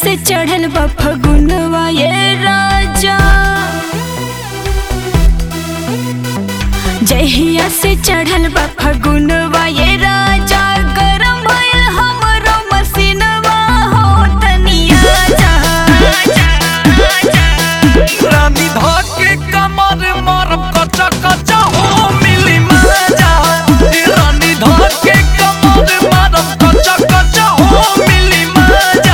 से चढ़ल बा फगुनवा ये राजा, जहिया से चढ़ल बा फगुनवा ये राजा, गरम भइल हमरो मसीनवा हो तनिया जा। रानी धाके कमर मारब कच्चा कच्चा हो मिली मजा, रानी धाके कमर मारब कच्चा कच्चा हो मिली मजा।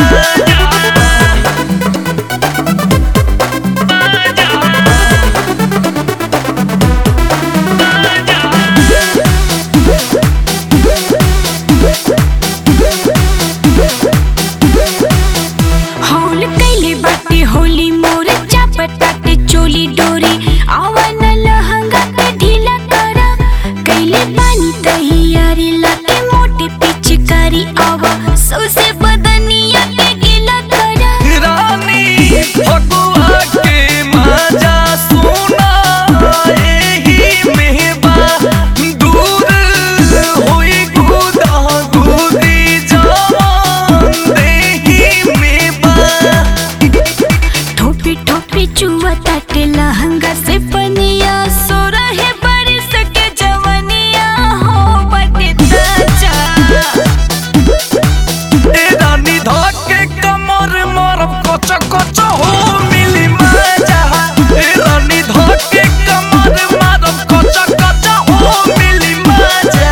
हौल कैले बाटे होली मोर चापटाटे चोली डोरी, आवन लहंगा के ढीला करा, कैले पानी तैयारी लाके मोटी पिचकारी, आवा सौसे बदनिया के गीला करा। रानी फगुआ के मजा सुना एही में बा, दूर होई गुदा गुदी जवान देही में बा। ठोपी ठोपी चुआ ताटे लहंगा से पनिया, सो रहे बारिश के जवनिया हो बटे ताजा। रानी धाके कमर मारब कच्चा कच्चा हो मिली मजा, रानी धाके कमर मारब कच्चा कच्चा हो मिली मजा।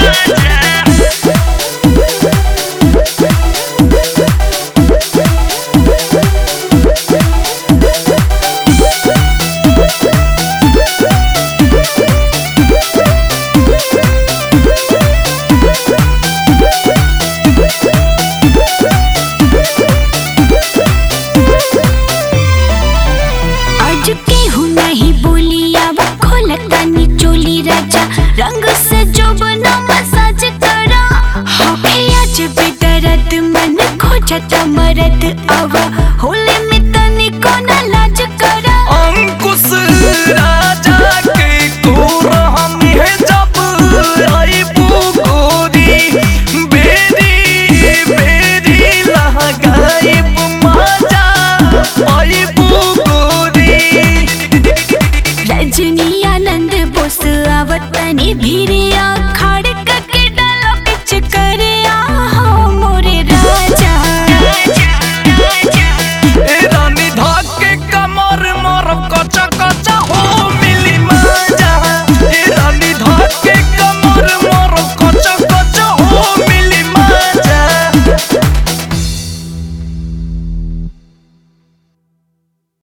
आज केहू नहीं बोलिया वो खोलतानी चोली राजा, रंग से जो बना मसाज करा, होके आज बेदर्द मन खोजता मरद